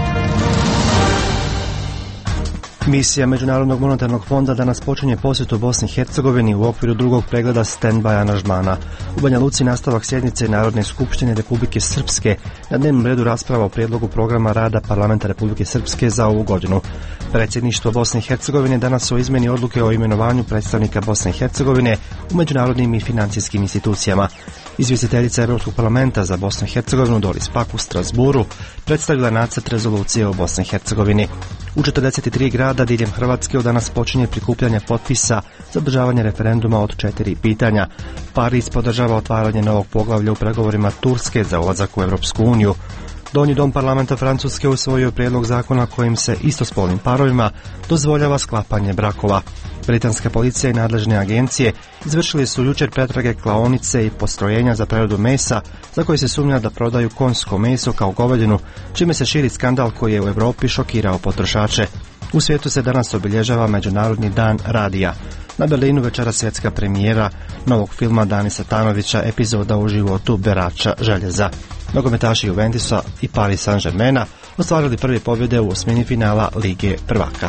Misija Međunarodnog monetarnog fonda danas počinje posjet u Bosni i Hercegovini u okviru drugog pregleda stand-by aranžmana. U Banja Luci nastavak sjednice Narodne skupštine Republike Srpske, na dnevnom redu rasprava o prijedlogu programa rada Parlamenta Republike Srpske za ovu godinu. Predsjedništvo Bosne i Hercegovine danas o izmjeni odluke o imenovanju predstavnika Bosne i Hercegovine u međunarodnim i financijskim institucijama. Izvjestiteljica Europskog parlamenta za Bosnu i Hercegovinu Doris Pack u Strasburu predstavila nacrt rezolucije o Bosni i Hercegovini. U 43 grada diljem Hrvatske od danas počinje prikupljanje potpisa za održavanje referenduma od 4 pitanja. Pariz podržava otvaranje novog poglavlja u pregovorima Turske za ulazak u Europsku uniju. Donji dom parlamenta Francuske usvojio prijedlog zakona kojim se istospolnim parovima dozvoljava sklapanje brakova. Britanska policija i nadležne agencije izvršili su jučer pretrage klaonice i postrojenja za preradu mesa za koje se sumnja da prodaju konjsko meso kao govedinu, čime se širi skandal koji je u Europi šokirao potrošače. U svijetu se danas obilježava Međunarodni dan radija. Na Berlinu večera svjetska premijera novog filma Dani Satanovića, epizoda o životu berača željeza. Nogometaši Juventisa i Paris Saint-Germaina ostvarili prve pobjede u osmini finala Lige prvaka.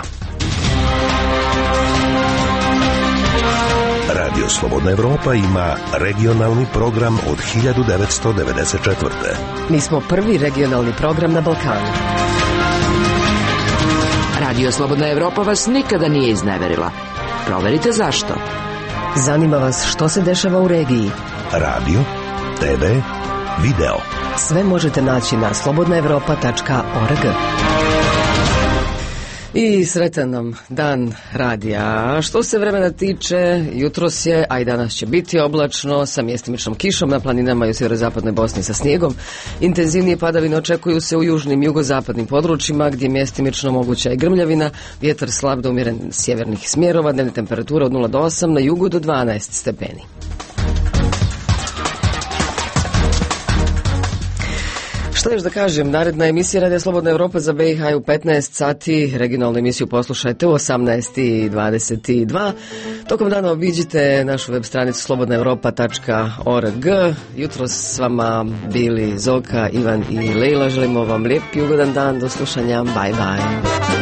Radio Slobodna Evropa ima regionalni program od 1994. Mi smo prvi regionalni program na Balkanu. Radio Slobodna Evropa vas nikada nije izneverila. Proverite zašto. Zanima vas što se dešava u regiji. Radio, TV, video. Sve možete naći na slobodnaevropa.org. I sretan nam dan radija. Što se vremena tiče, jutros je, a i danas će biti oblačno sa mjestimičnom kišom na planinama i u sjeverozapadnoj Bosni sa snijegom. Intenzivnije padavine očekuju se u južnim i jugozapadnim područjima gdje je mjestimično moguća i grmljavina, vjetar slab do umjeren sjevernih smjerova, dnevne temperature od 0 do 8, na jugu do 12 stepeni. Što još da kažem, naredna emisija Radija Slobodna Evropa za BiH u 15 sati, regionalnu emisiju poslušajte u 18:22. Tokom dana obiđite našu web stranicu slobodnaevropa.org. Jutro s vama bili Zoka, Ivan i Lejla. Želimo vam lijep i ugodan dan. Do slušanja. Bye bye.